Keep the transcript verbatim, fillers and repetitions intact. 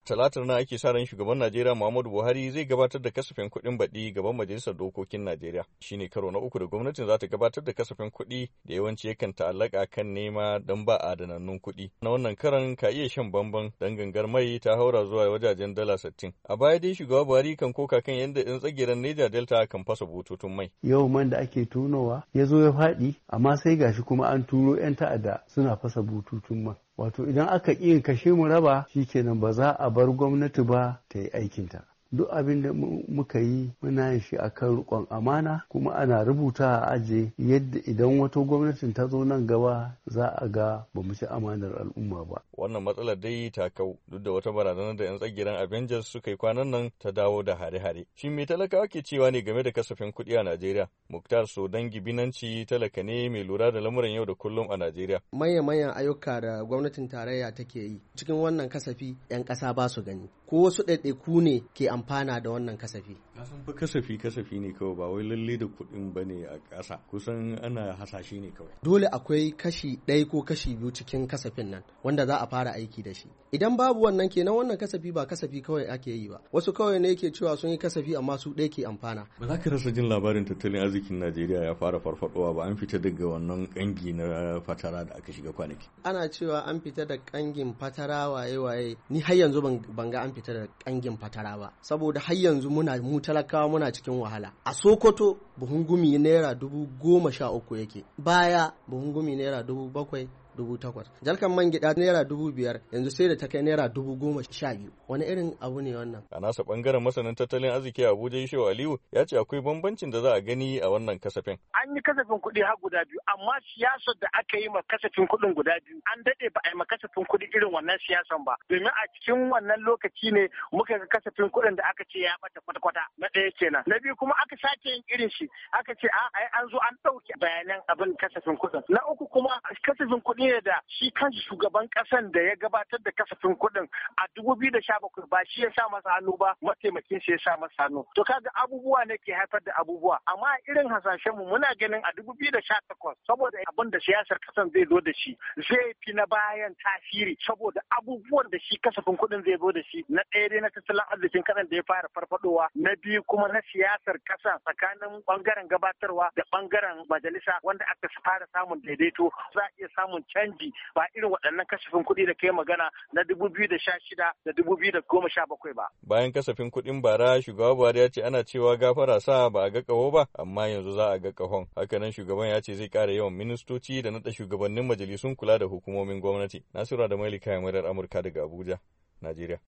talatar na ake sa ran shugaban Najeriya Muhammadu Buhari zai gabatar da kasafin kuɗin baɗi gaban Majalisar Dokokin Najeriya. Shine karo na uku da gwamnatin za ta gabatar da kasafin kuɗi da yawanci yakan ta'allaka kan nema don ba adanannun kuɗi. Na wannan karan ka iya shan bamban dan gangar mai ta haura zuwa wajajen dala sittin. A baya dai shugaba Buhari kan koka kan yadda ɗan tsagiran Niger Delta kan fasa bututun mai. Yau man da ake tonowa ya zo ya faɗi amma sai gashi kuma an turo 'yan ta'adda suna fasa bututun man. Wato idan aka ƙi kashe mu raba shikenan ba za a bar gwamnati ba ta yi aikinta. Duk abin da muka yi muna yin shi akan riƙon amana kuma ana rubuta a aje yadda idan wata gwamnatin ta zo nan gaba za a ga ba mu ci amanar al'umma ba. Wannan matsalar dai ta kau duk da wata barazanar da 'yan tsagiran Avengers suka yi kwanan nan ta dawo da hare-hare. Shin me talakawa ke cewa ne game da kasafin kuɗi a Najeriya? Muktar Sodangi Binanci talaka ne mai lura da lamuran yau da kullum a Najeriya. Manya-manyan ayyuka da gwamnatin tarayya take yi cikin wannan kasafi 'yan ƙasa ba su gani. Ko wasu ɗaiɗaiku ne ke amfana da wannan kasafi. Kasan fa kasafi kasafi ne kawai ba wai lalle da kuɗin ba ne a ƙasa kusan ana hasashe ne kawai. Dole akwai kashi ɗaya ko kashi biyu cikin kasafin nan wanda za a fara aiki da shi. Idan babu wannan kenan wannan kasafi ba kasafi kawai ake yi ba. Wasu kawai ne ke cewa sun yi kasafi amma su ɗaya ke amfana. Ba za ka rasa jin labarin tattalin arzikin Najeriya ya fara farfadowa ba an fita daga wannan ƙangi na fatara da aka shiga kwanaki. Ana cewa an fita da ƙangin fatara waye-waye ni har yanzu ban ga an fita da ƙangin fatara ba. Saboda har yanzu muna mu talakawa muna cikin wahala. A Sokoto buhun gumi naira dubu goma sha uku yake. Baya buhun gumi naira dubu bakwai dubu takwas. Jalkan man gida naira dubu biyar yanzu sai da ta kai naira dubu goma sha biyu. Wani irin abu ne wannan? A nasa bangaren masanin tattalin arziki Abuja Yusuf Aliyu ya ce akwai bambancin da za a gani a wannan kasafin. An yi kasafin kuɗi har guda biyu amma siyasar da aka yi ma kasafin kuɗin guda biyu an daɗe ba a yi ma kasafin kuɗi irin wannan siyasan ba. Domin a cikin wannan lokaci ne muka ga kasafin kuɗin da aka ce ya bata kwata-kwata na ɗaya kenan. Na biyu kuma aka sake yin irin shi aka ce a an zo an ɗauke bayanan abin kasafin kuɗin. Na uku kuma kasafin kuɗi ne da shi kanshi shugaban kasan da ya gabatar da kasafin kuɗin a dubu biyu da sha bakwai ba shi ya sa masa hannu ba mataimakin shi ya sa masa hannu to kaga abubuwa ne ke haifar da abubuwa amma irin hasashen mu muna ganin a dubu biyu da sha takwas saboda abin da siyasar kasan zai zo da shi zai fi na bayan tasiri saboda abubuwan da shi kasafin kuɗin zai zo da shi na ɗaya dai na tattalin arzikin kasan da ya fara farfadowa na biyu kuma na siyasar kasan tsakanin bangaren gabatarwa da bangaren majalisa wanda aka fara samun daidaito za a iya samun canji ba irin waɗannan kasafin kuɗi da kai magana na dubu biyu da sha shida da dubu biyu da goma sha bakwai ba. Bayan kasafin kuɗin bara shugaba Buhari ya ce ana cewa gafara sa ba a ga ƙaho ba amma yanzu za a ga ƙahon. Hakanan shugaban ya ce zai ƙara yawan ministoci da naɗa shugabannin majalisun kula da hukumomin gwamnati. Nasiru da Malika Yamurar Amurka daga Abuja, Najeriya.